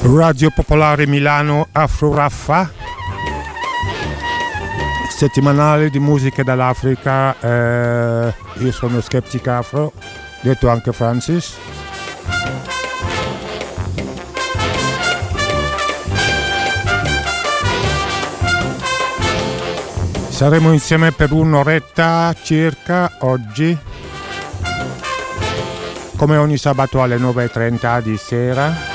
Radio Popolare Milano Afro Raffa, settimanale di musica dall'Africa. Io sono Skeptic Afro, detto anche Francis. Saremo insieme per un'oretta circa oggi, come ogni sabato alle 9:30 di sera.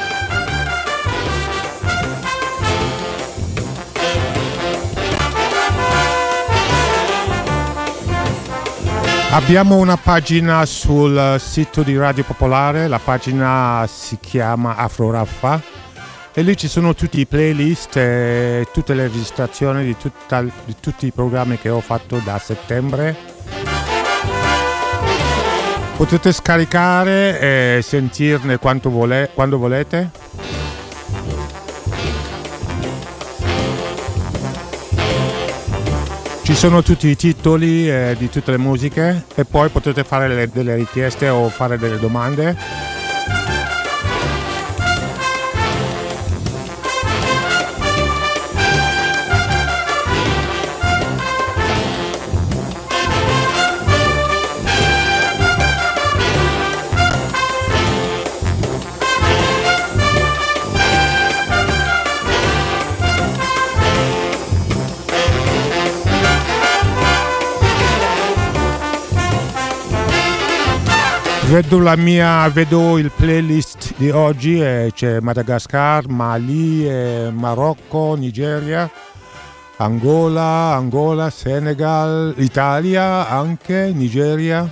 Abbiamo una pagina sul sito di Radio Popolare, la pagina si chiama Afro Raffa e lì ci sono tutti i playlist e tutte le registrazioni di tutti i programmi che ho fatto da settembre. Potete scaricare e sentirne quando volete. Ci sono tutti i titoli di tutte le musiche e poi potete fare delle richieste o fare delle domande. Vedo il playlist di oggi e c'è Madagascar, Mali, Marocco, Nigeria, Angola, Senegal, Italia anche, Nigeria.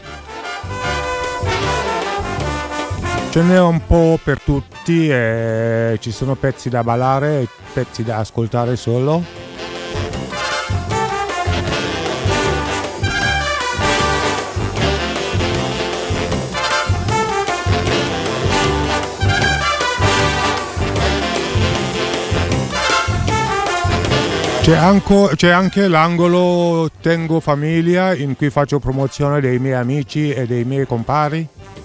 Ce n'è un po' per tutti e ci sono pezzi da ballare e pezzi da ascoltare solo. C'è anche l'angolo Tengo Famiglia, in cui faccio promozione dei miei amici e dei miei compari.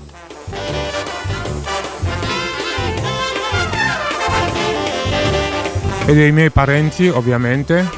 E dei miei parenti, ovviamente.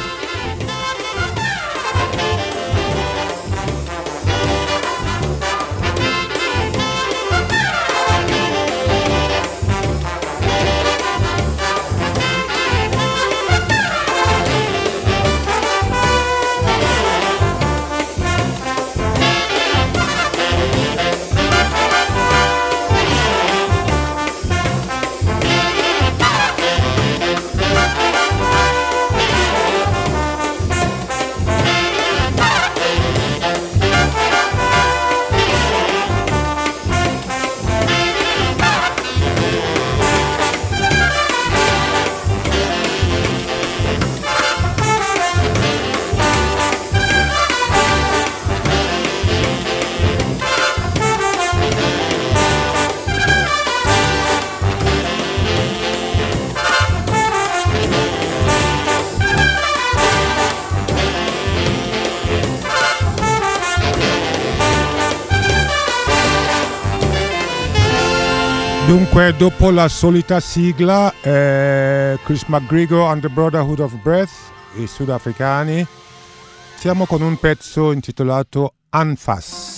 Dunque, dopo la solita sigla, Chris McGregor and the Brotherhood of Breath, i sudafricani, siamo con un pezzo intitolato Anfas.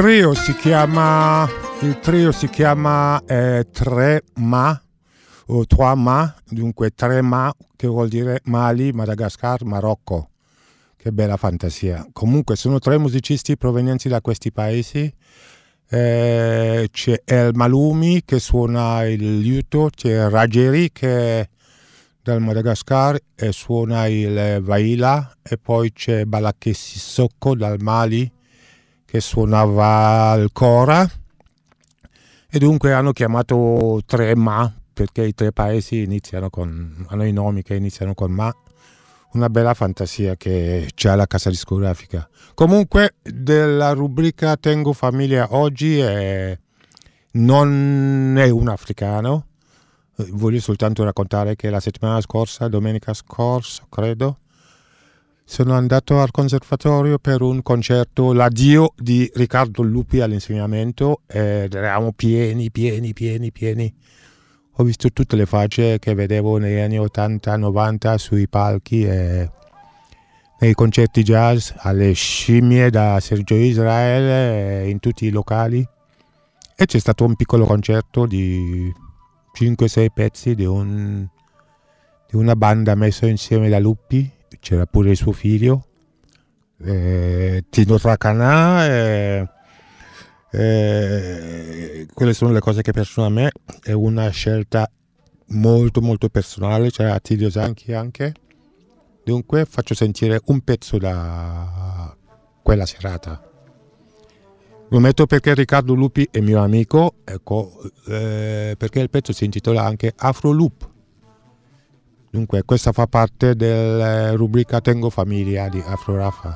Il trio si chiama Tre Ma o Trois Ma, dunque Tre Ma, che vuol dire Mali, Madagascar, Marocco. Che bella fantasia. Comunque sono tre musicisti provenienti da questi paesi. C'è El Malumi che suona il liuto, c'è Rajeri che è dal Madagascar e suona il vaila, e poi c'è Balaké Sissoko dal Mali che suonava il kora, e dunque hanno chiamato Tre Ma perché i tre paesi hanno i nomi che iniziano con Ma. Una bella fantasia che c'ha la casa discografica. Comunque della rubrica Tengo Famiglia oggi non è un africano. Voglio soltanto raccontare che la settimana scorsa, domenica scorsa credo, sono andato al conservatorio per un concerto, l'addio di Riccardo Lupi all'insegnamento, ed eravamo pieni. Ho visto tutte le facce che vedevo negli anni 80-90 sui palchi e nei concerti jazz, alle scimmie da Sergio Israele, in tutti i locali. E c'è stato un piccolo concerto di 5-6 pezzi di una banda messo insieme da Lupi. C'era pure il suo figlio, Tino Tracanà. Quelle sono le cose che piacciono a me. È una scelta molto personale, c'era Attilio Zanchi anche. Dunque faccio sentire un pezzo da quella serata. Lo metto perché Riccardo Lupi è mio amico, ecco, perché il pezzo si intitola anche Afro Loop. Dunque questa fa parte della rubrica Tengo Famiglia di Afro Rafa.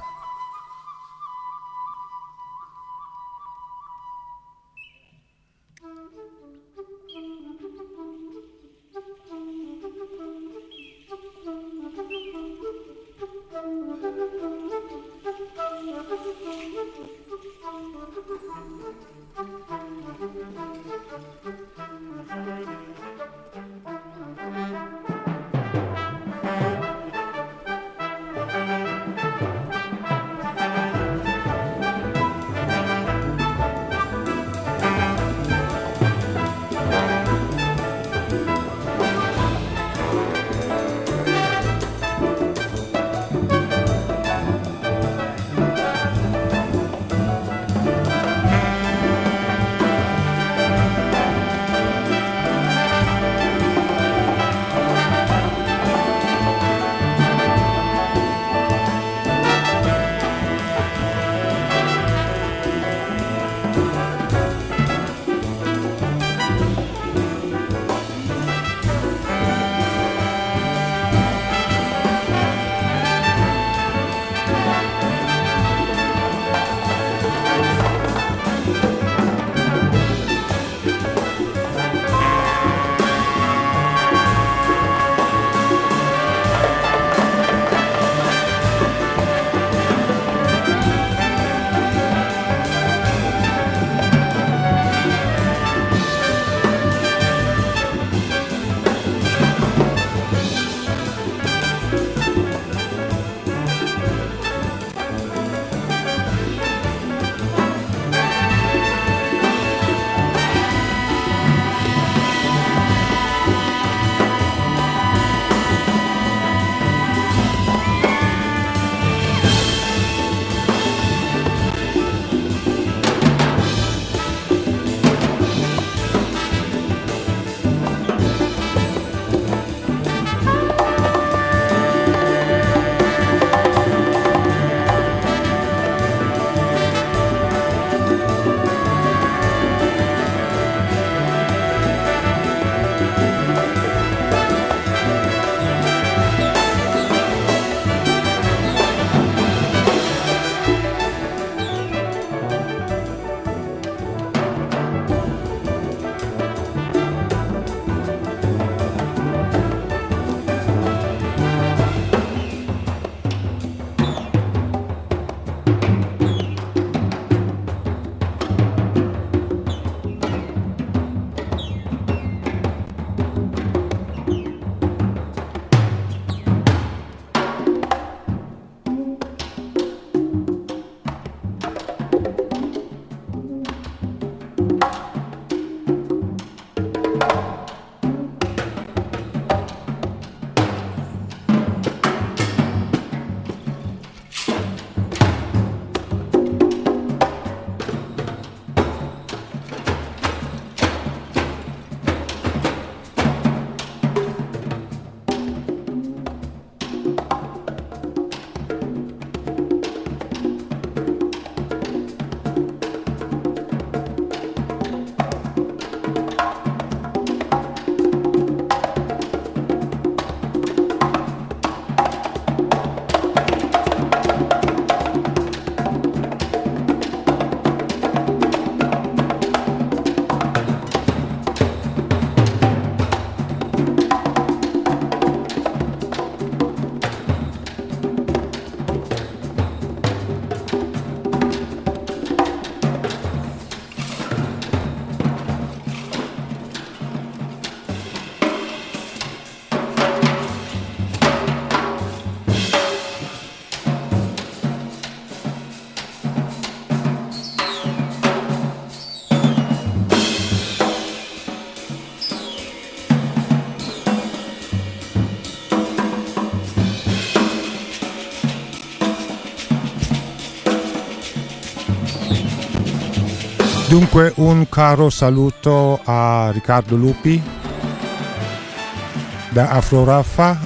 Dunque un caro saluto a Riccardo Lupi da Afro Raffa,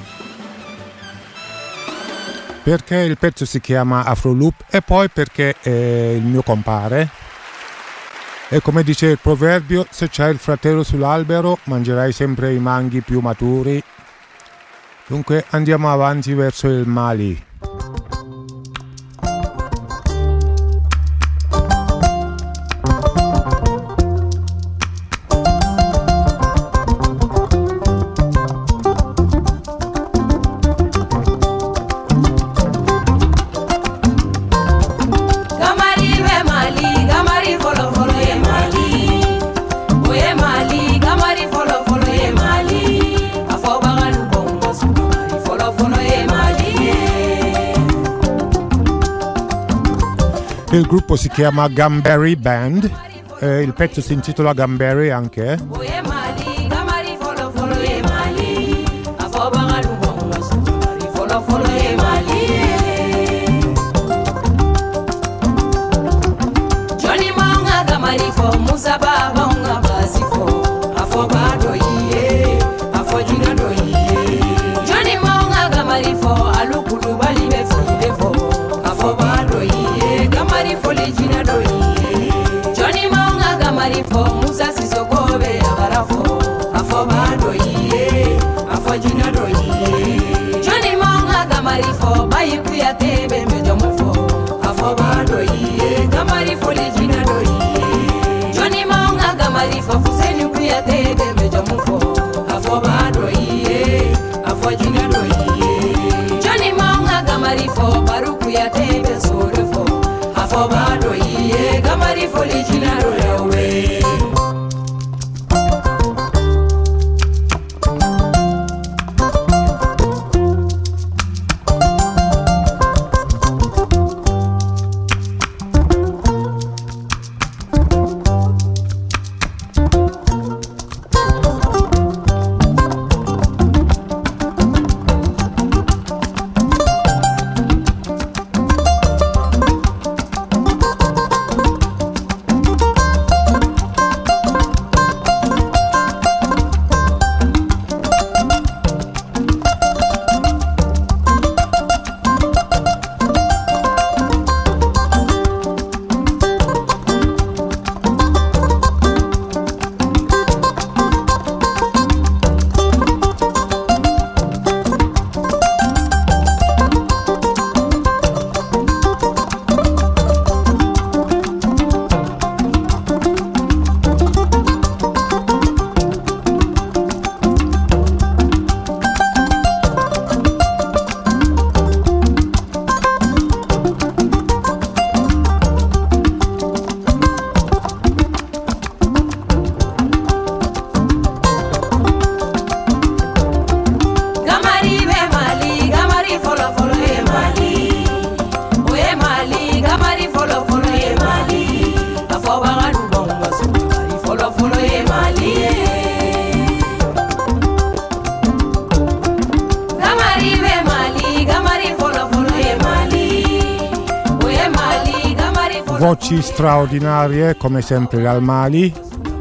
perché il pezzo si chiama Afro Loop e poi perché è il mio compare e come dice il proverbio, se c'hai il fratello sull'albero mangerai sempre i manghi più maturi. Dunque andiamo avanti verso il Mali. Il gruppo si chiama Gamberi Band, il pezzo si intitola Gamberi anche. Voci straordinarie come sempre dal Mali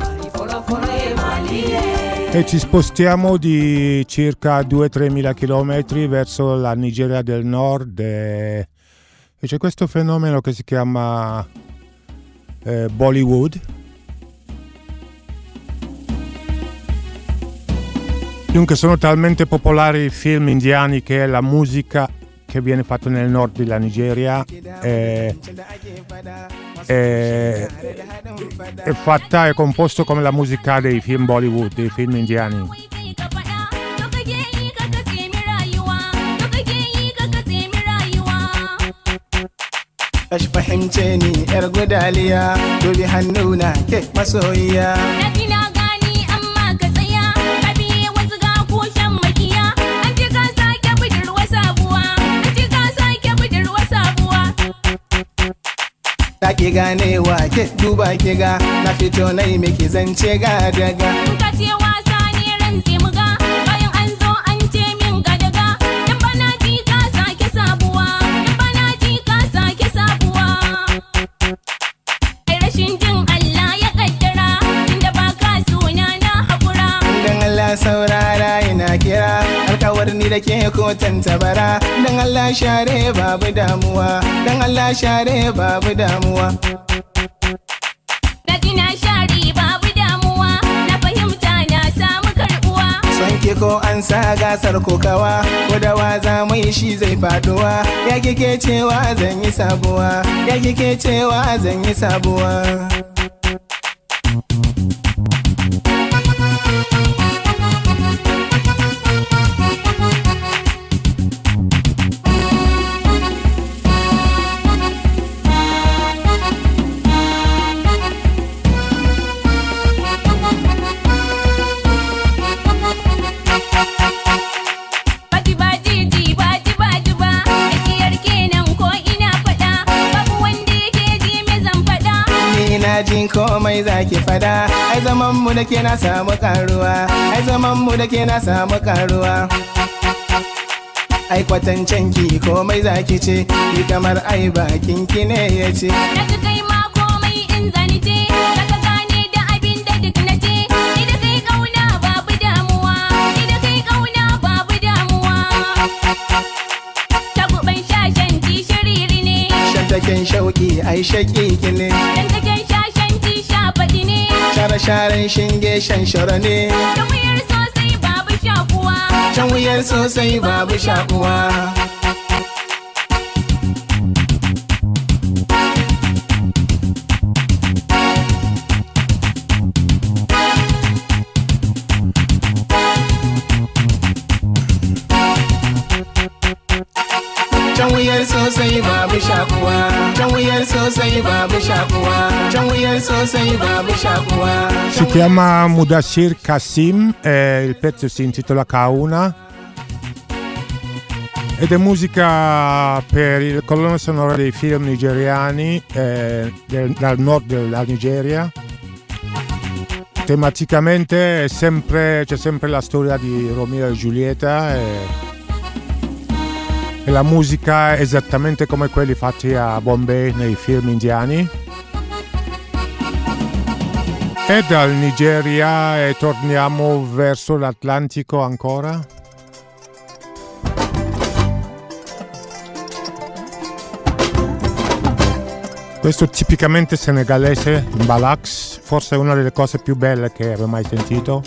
e ci spostiamo di circa 2-3 mila chilometri verso la Nigeria del Nord e c'è questo fenomeno che si chiama Bollywood. Dunque sono talmente popolari i film indiani che la musica che viene fatto nel nord della Nigeria è fatta, è composto come la musica dei film Bollywood, dei film indiani. Fahimce ni yar gudaliya, dubi hannuna ke masoyiya. Ta ki ganewa ke duba ki ga na fito nai miki zance ga daga. Ka ce wasa ne ran sai mu ga bayan an zo an ce min ga daga. Dan bana ji ka sake sabuwa, dan bana ji ka sake sabuwa. Ai rashin jin Allah ya saurara ina kira alkawar ni da ke ko tantabara dan Allah share babu damuwa dan Allah share babu damuwa na share babu damuwa na fahimta na samu karbuwa son ki ko an sa gasar kokawa ko da waza mai shi zai faduwa ya kike cewa zan yi sabuwa ya kike cewa zan yi sabuwa jin komai zaki fada ai zaman mu da ke na samu karuwa ai zaman mu da ke na samu karuwa ai kwatancen ki komai zaki ce ni kamar ai bakin ki ne yace daga kai ma komai in zani ce daga gane da abin da duk na ce ni da kai kauna babu damuwa ni da kai kauna babu damuwa tabuban shashan ti shiriri ne shantaken shauki ai shaki ki ne share-sharen shinge shanshara ne can wuyar sosai babu shakuwa can wuyar sosai babu shakuwa can wuyar sosai babu shakuwa can wuyar sosai babu shakuwa can wuyar sosai babu shakuwa Si chiama Mudassir Kassim e il pezzo si intitola Kauna ed è musica per il colonna sonora dei film nigeriani dal nord della Nigeria. Tematicamente c'è sempre la storia di Romeo e Giulietta e la musica è esattamente come quelli fatti a Bombay nei film indiani. E dal Nigeria torniamo verso l'Atlantico ancora. Questo è tipicamente senegalese, Mbalax, forse è una delle cose più belle che abbia mai sentito.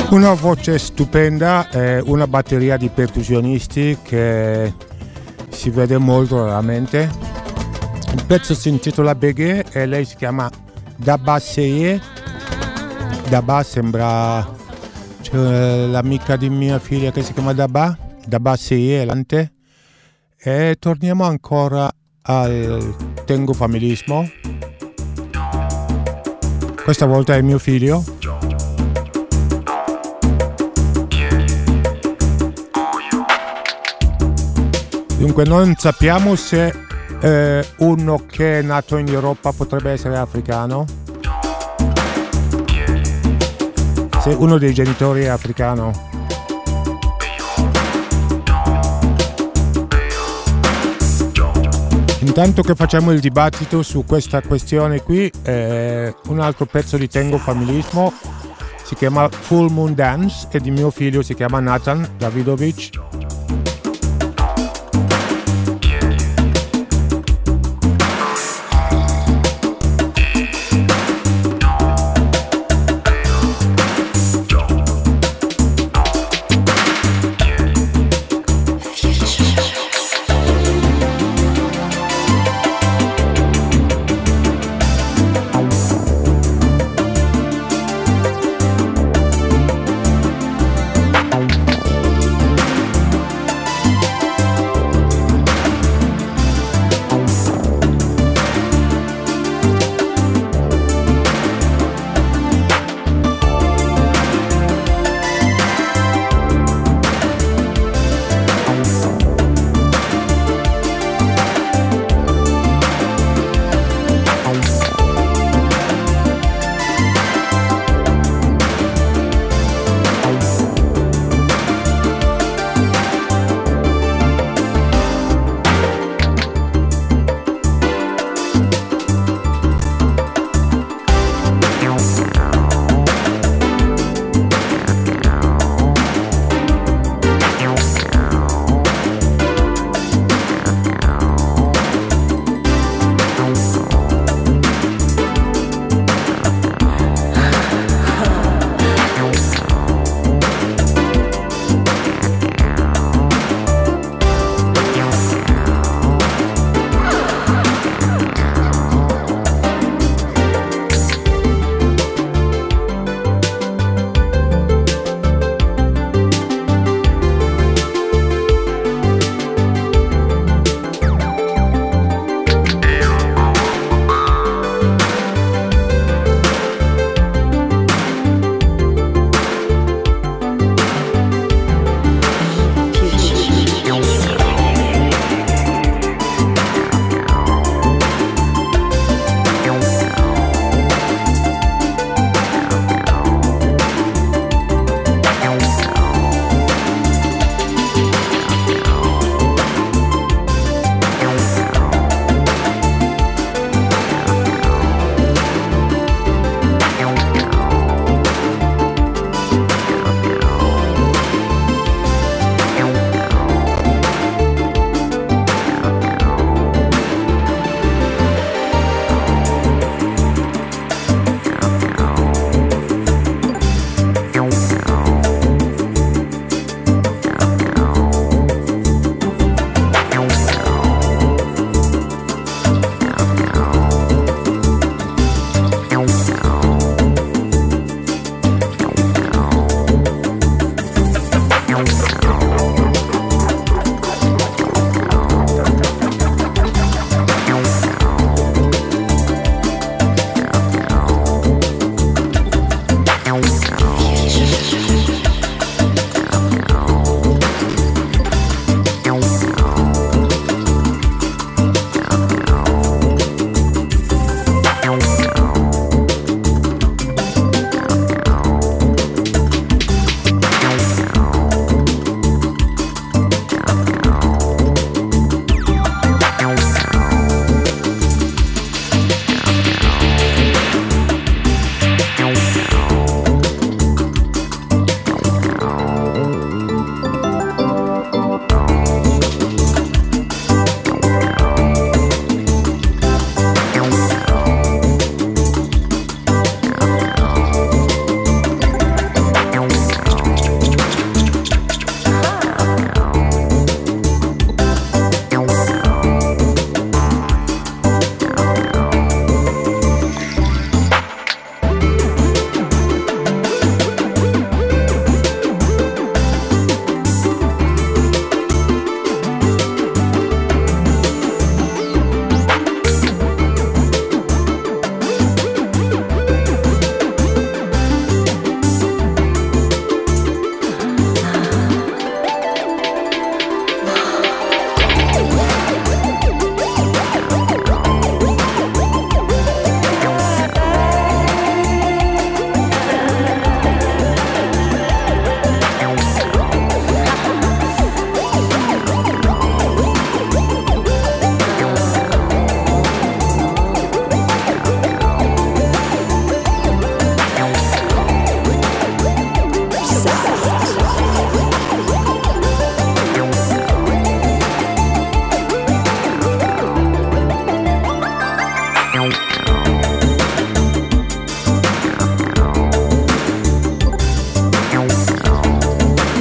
Una voce stupenda e una batteria di percussionisti che si vede molto raramente. Il pezzo si intitola Beghe e lei si chiama Daba Seye. Daba sembra l'amica di mia figlia che si chiama Daba Seye Lante. E torniamo ancora al Tengo Familismo. Questa volta è mio figlio. Dunque non sappiamo se uno che è nato in Europa potrebbe essere africano, se uno dei genitori è africano. Intanto che facciamo il dibattito su questa questione qui, un altro pezzo di Tengo Familismo si chiama Full Moon Dance e di mio figlio si chiama Nathan Davidovic.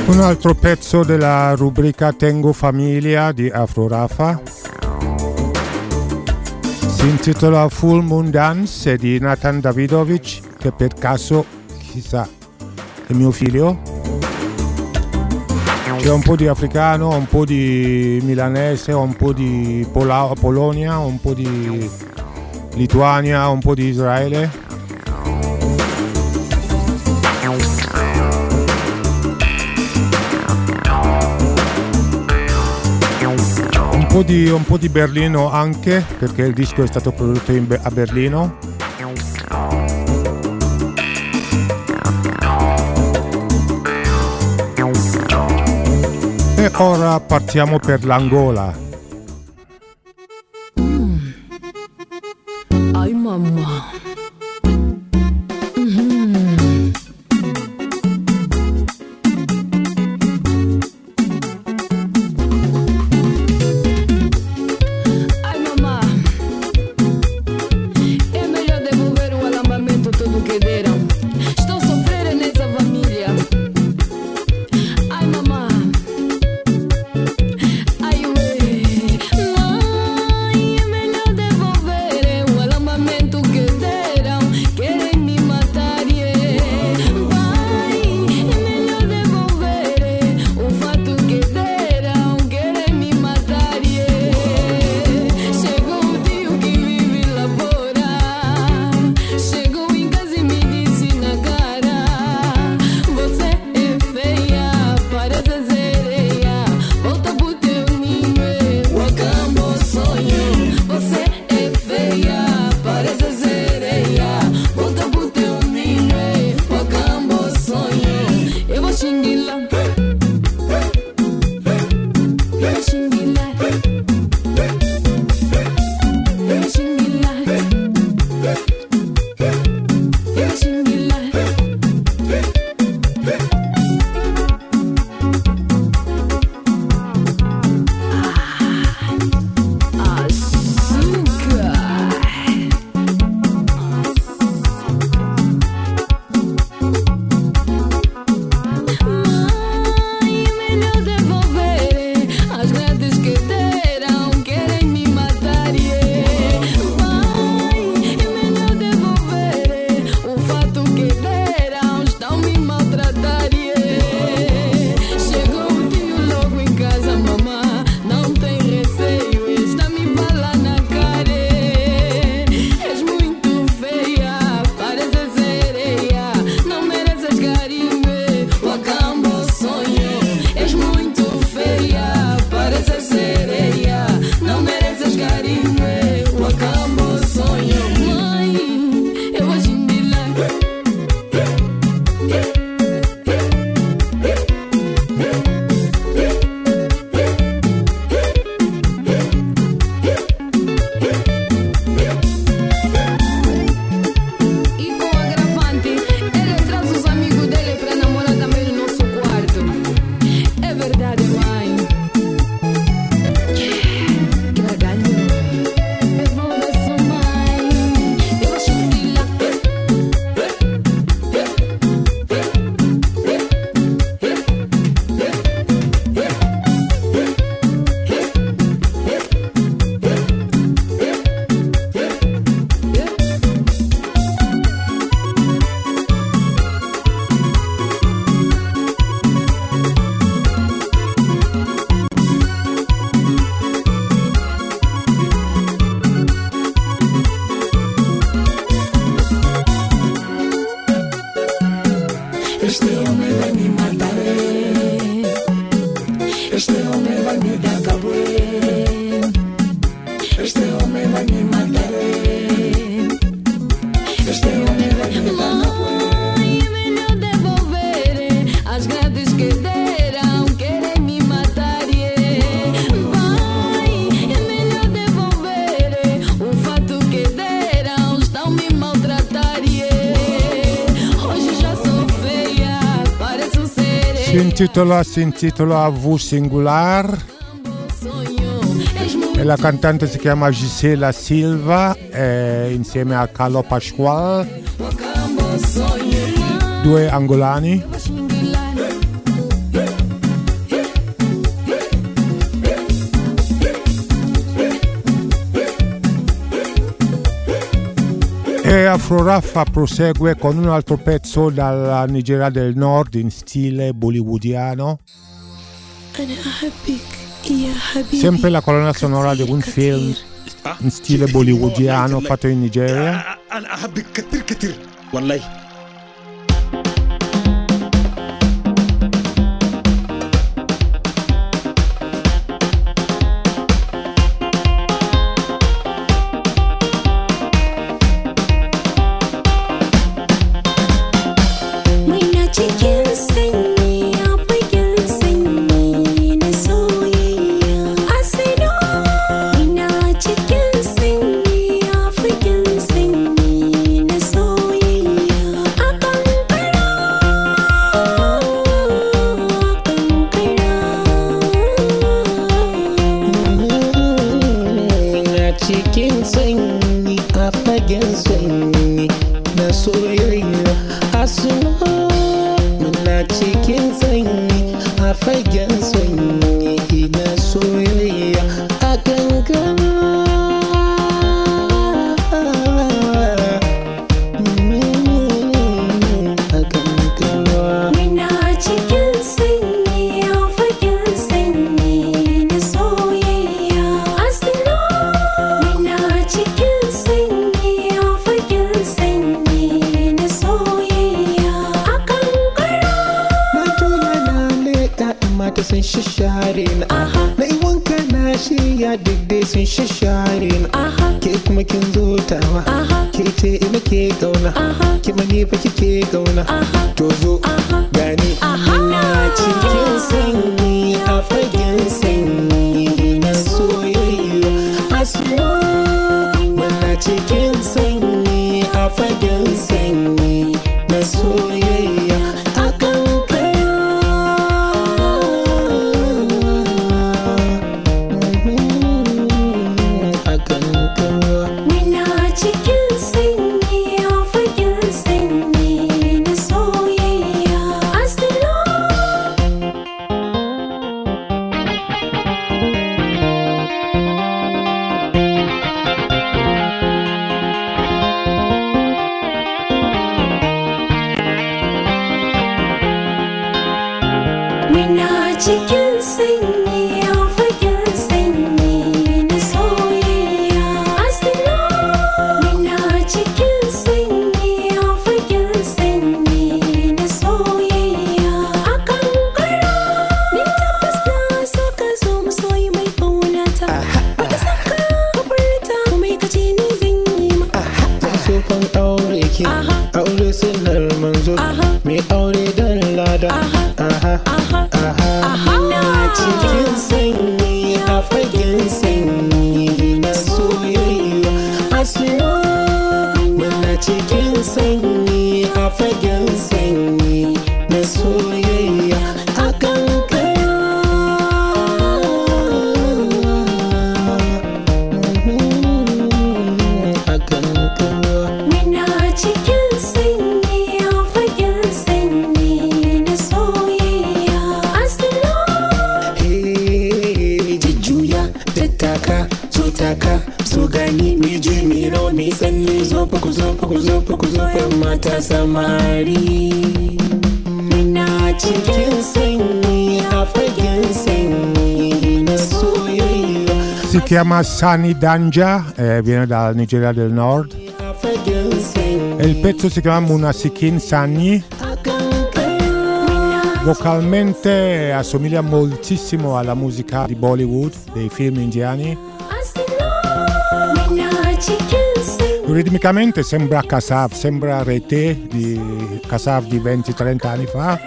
Un altro pezzo della rubrica Tengo Famiglia di Afro Raffa si intitola Full Moon Dance di Nathan Davidovic, che per caso, chissà, è mio figlio. C'è un po' di africano, un po' di milanese, un po' di Polonia, un po' di Lituania, un po' di Israele. Un po' di Berlino anche, perché il disco è stato prodotto a Berlino. E ora partiamo per l'Angola. Ai mamma. Si intitola V Singular e la cantante si chiama Gisela Silva insieme a Carlo Pasquale, due angolani. E Afro Raffa prosegue con un altro pezzo dalla Nigeria del Nord in stile bollywoodiano. Sempre la colonna sonora di un film in stile bollywoodiano fatto in Nigeria. Si chiama Sani Danja, viene dalla Nigeria del Nord e il pezzo si chiama Munasikin Sani. Vocalmente assomiglia moltissimo alla musica di Bollywood, dei film indiani. Ritmicamente sembra Kasav, sembra Rete di Kasav di 20-30 anni fa.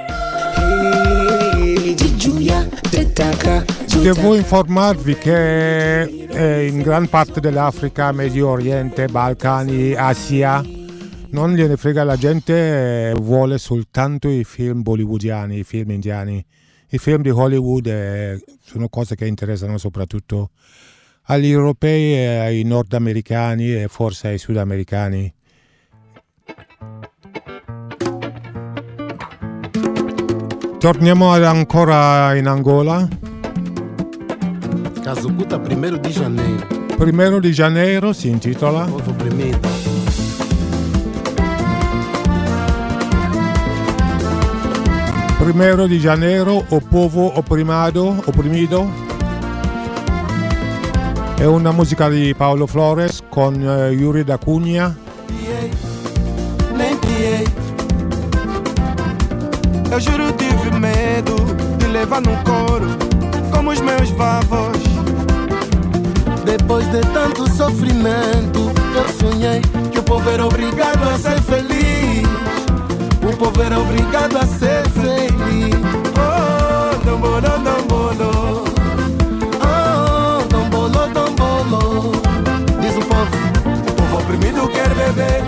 Devo informarvi che in gran parte dell'Africa, Medio Oriente, Balcani, Asia non gliene frega la gente, vuole soltanto i film bollywoodiani, i film indiani. I film di Hollywood sono cose che interessano soprattutto agli europei, ai nordamericani e forse ai sudamericani. Torniamo ancora in Angola. Kazukuta 1 di janeiro. 1 di janeiro si intitola. Ovo primeiro. 1 de janeiro, O Povo Oprimido. È una musica di Paulo Flores con Yuri da Cunha. Eu juro tive medo de levar no coro como os meus vavos. Depois de tanto sofrimento, eu sonhei que o povo era obrigado a ser feliz. O povo era obrigado a ser feliz. Oh, dombolo, dombolo. Oh, dombolo, dombolo. Diz o povo oprimido quer beber.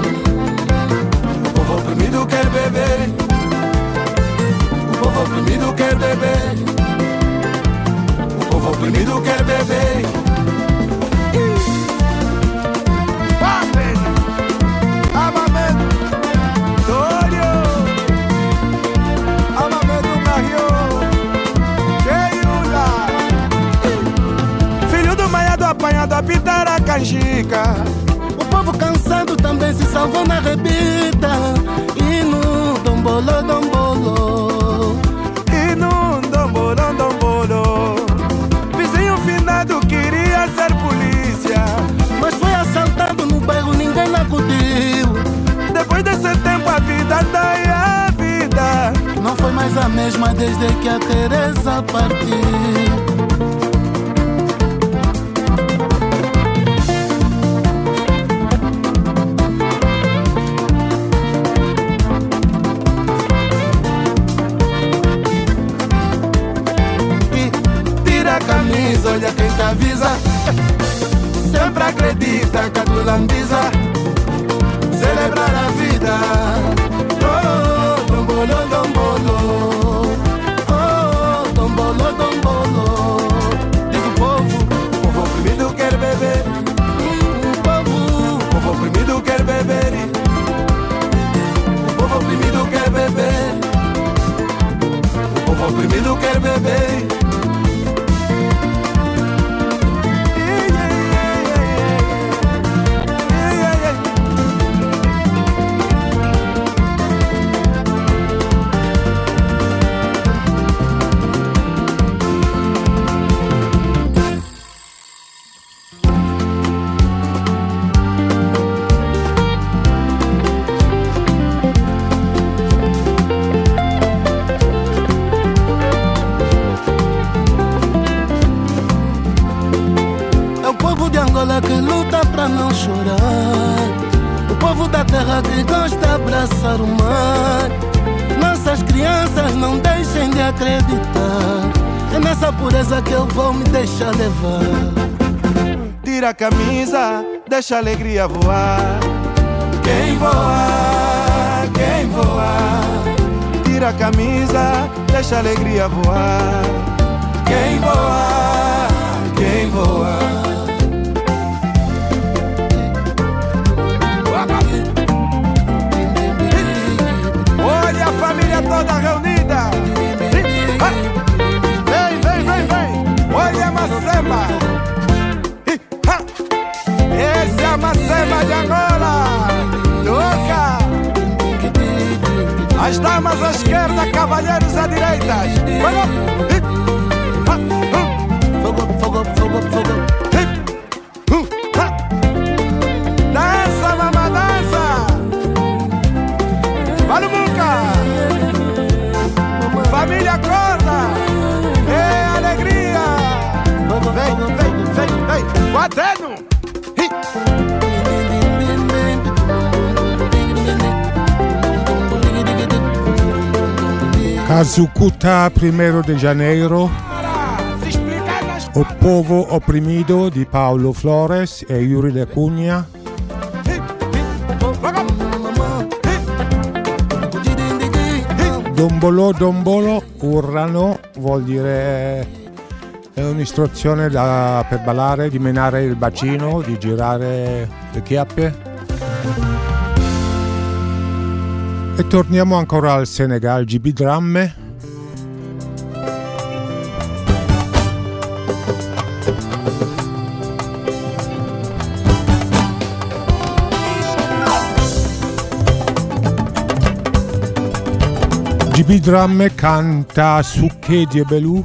O povo oprimido quer beber. O povo oprimido quer beber. O povo oprimido quer beber. Apanhado a pitar a canjica. O povo cansado também se salvou na rebita. E no dombolo, dombolo. E no dombolo, dombolo. Vizinho finado queria ser polícia, mas foi assaltado no bairro, ninguém acudiu. Depois desse tempo a vida anda e a vida não foi mais a mesma desde que a Teresa partiu. Olha quem te avisa, sempre acredita que a tua lambiza celebrar a vida. Oh, dombolo, dombolo. Oh, dombolo, dombolo. Diz o povo oprimido quer beber. O povo oprimido quer beber. O povo oprimido quer beber. O povo oprimido quer beber. Que luta pra não chorar. O povo da terra que gosta de abraçar o mar. Nossas crianças não deixem de acreditar. É nessa pureza que eu vou me deixar levar. Tira a camisa, deixa a alegria voar. Quem voar, quem voar. Tira a camisa, deixa a alegria voar. Quem voar, quem voar. Olha a família toda reunida. Vem, vem, vem, vem. Olha a Macema. Esse é a Macema de Angola. Toca. As damas à esquerda, cavalheiros à direita. Fogo, fogo, fogo, fogo. Dança, mamãe, dança. Valumuca. Família acorda. É alegria. Vem, vem, vem, vem. Batendo. Kazukuta, 1 de janeiro. O Povo Oprimido di Paulo Flores e Yuri da Cunha. Dombolo, dombolo, urrano, vuol dire è un'istruzione per ballare, di menare il bacino, di girare le chiappe. E torniamo ancora al Senegal, GB Dramme. GB Drum canta Sucche di Belù.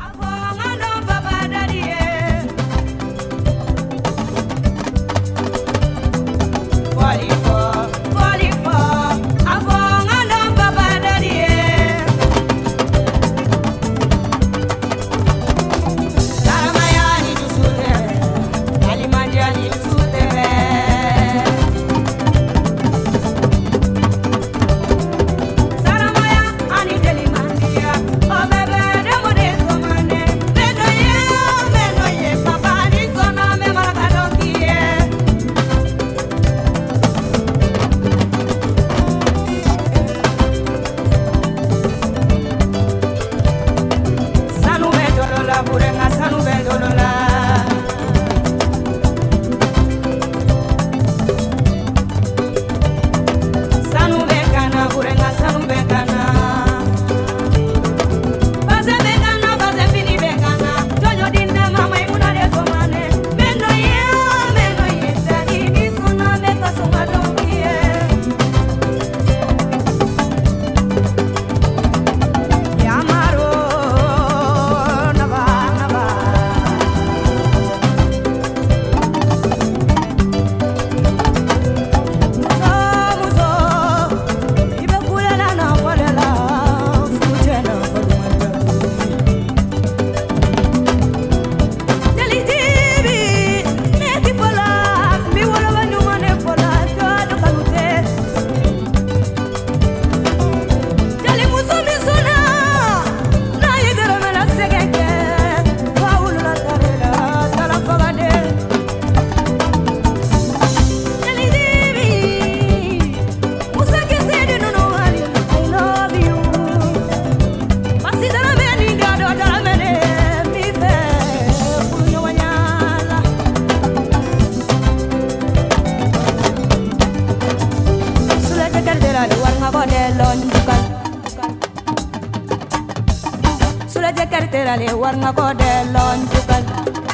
le warna ko delon jukal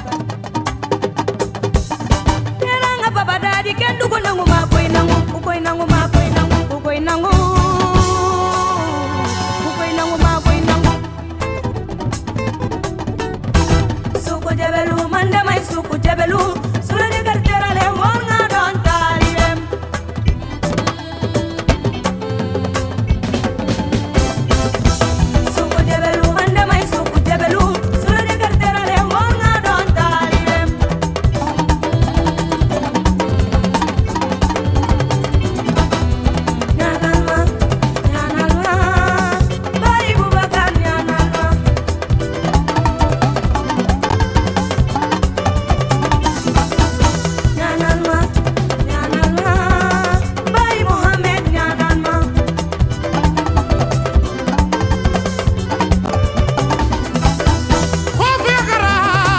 teranga baba dadi ken dugo nangu ma koy nangu koy nangu ma koy nangu koy nangu koy nangu ma koy nangu suko jabelu manda mai suko jabelu sura de kartera le warna don taliem suko jabelu manda mai suko jabelu sura de kartera le warna don taliem nyanalma bari bubakar nyanalma nyanalma bari Mohammed nyanalma Kofi gara,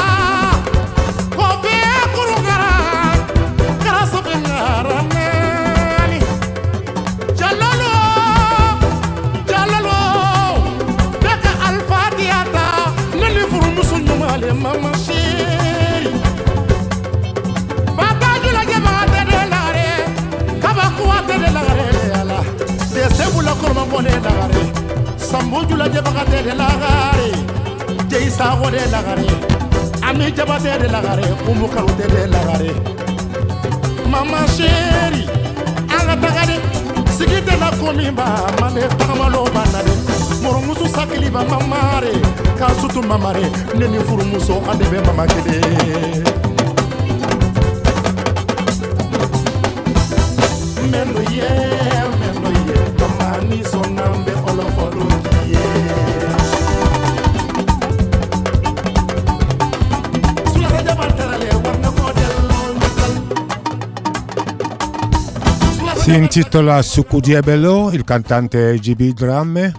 kofi kuru gara, gara sofi ngara nani. Jalalo, jalalo, beka alfatiata, nani furu musu nyumale mama shiri. Baba jula jeba tede lare, kaba kuwa tede lare ala. Dese bula kurma bone lare, sambu jula jeba tede lare. Jei sago de lagare, ami jabate de lagare, umu karute de lagare. Mama chérie, anga tagare, sigite la komimba, mane tamalo banare. Morumusu sakiliba mamare, kasutu mamare, neni furumuso adebe mama kede. Mendo ye, mama ni sonambe oloforo ye. Si intitola Succo di Bello, il cantante GB Drum.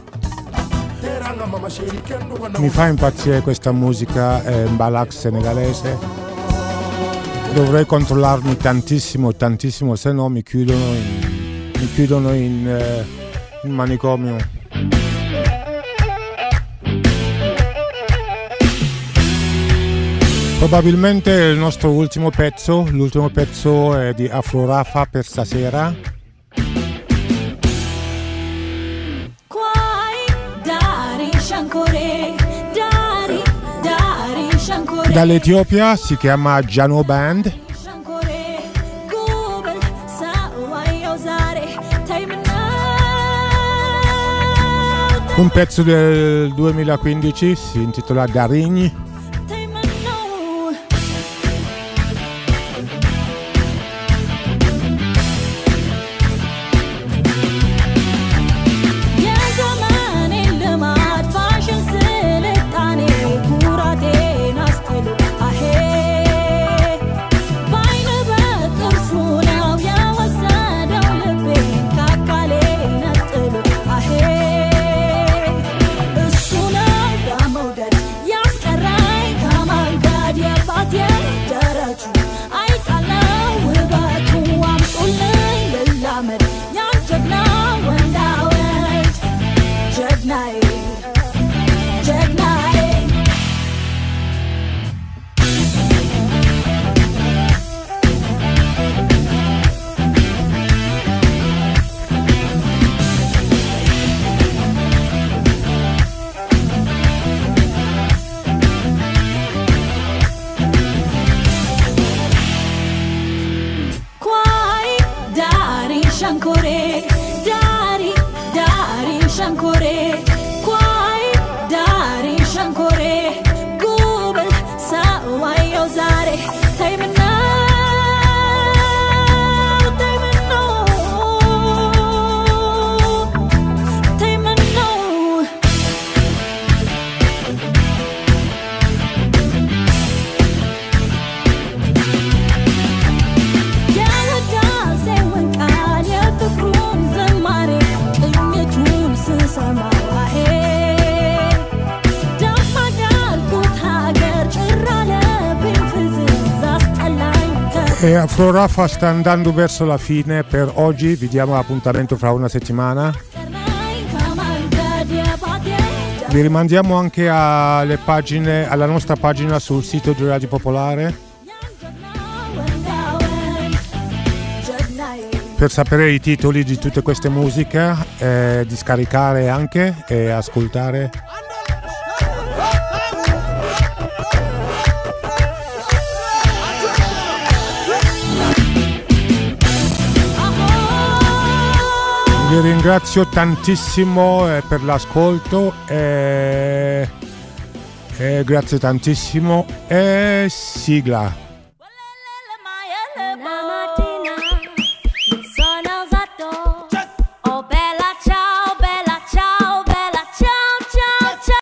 Mi fa impazzire questa musica, è un balak senegalese. Dovrei controllarmi tantissimo, se no mi chiudono in manicomio. Probabilmente il nostro ultimo pezzo, l'ultimo pezzo è di Afro Rafa per stasera. Quai Dall'Etiopia si chiama Jano Band. Un pezzo del 2015 si intitola Darigni. E Afro Raffa sta andando verso la fine per oggi, vi diamo appuntamento fra una settimana. Vi rimandiamo anche alle pagine, alla nostra pagina sul sito di Radio Popolare per sapere i titoli di tutte queste musiche, di scaricare anche e ascoltare. Vi ringrazio tantissimo per l'ascolto e grazie tantissimo e sigla.